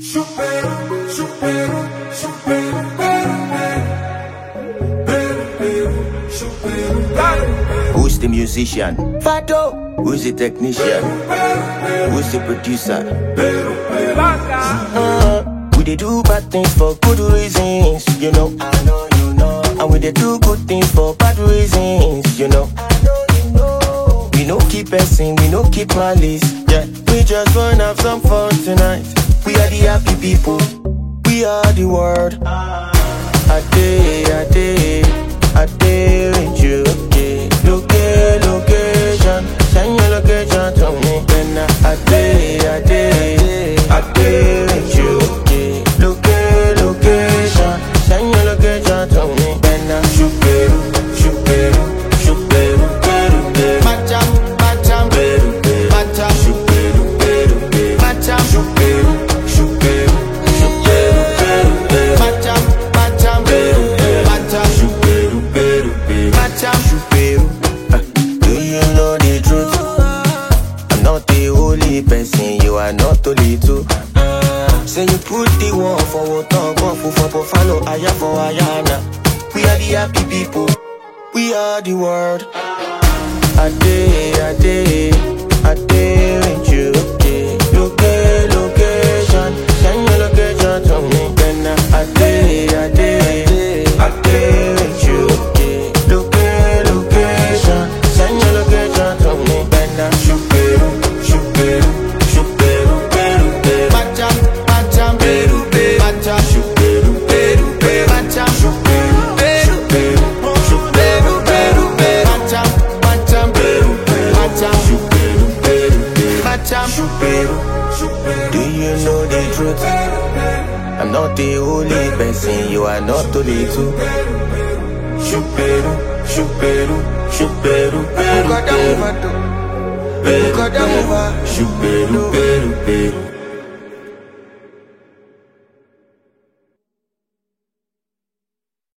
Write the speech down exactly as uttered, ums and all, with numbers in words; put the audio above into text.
Supero, supero, supero, Who's the musician? Fado. Who's the technician? Who's the producer? Uh, we dey do bad things for good reasons, you know. I know you know. And we dey do good things for bad reasons, you know. I know you know. We no keep passing, we no keep malice. Yeah, we just wanna have some fun tonight. We are the happy people. We are the world. I day, I day, I day with you. Okay, location, location, send your location to me. Then I day, I day, I day with you. Okay, location, location, send your location to me. Then I shoot beru, shoot beru, shoot beru, beru, beru. Macham, macham, beru, beru, macham, shoot beru, beru, beru, macham, shoot beru, shoot beru, shoot beru, beru, beru. Macham, macham, beru, beru, macham, shoot beru, beru, beru, macham, shoot beru. Uh, Do you know the truth? I'm not the only person, you are not only two. Say you put the one for what talk, one for for follow, aya for ayana. We are the happy people, we are the world. I day, I day, I day with you. Okay, location, location, send your location to me. Then I day, I day, I day with you. Okay, location, location, send your location to me. Then I shoot beru, shoot beru, shoot beru, beru, beru. Macham, macham, beru, beru, macham, shoot beru, beru, beru, macham, shoot beru, beru, beru, shoot beru, beru, beru, macham, macham, beru, beru, macham, shoot beru, beru, beru, macham, shoot beru. Do you know the truth? I'm not the only person, you are not only two. Shoot beru, shoot beru, shoot beru, beru, beru. Shoot beru, beru, beru.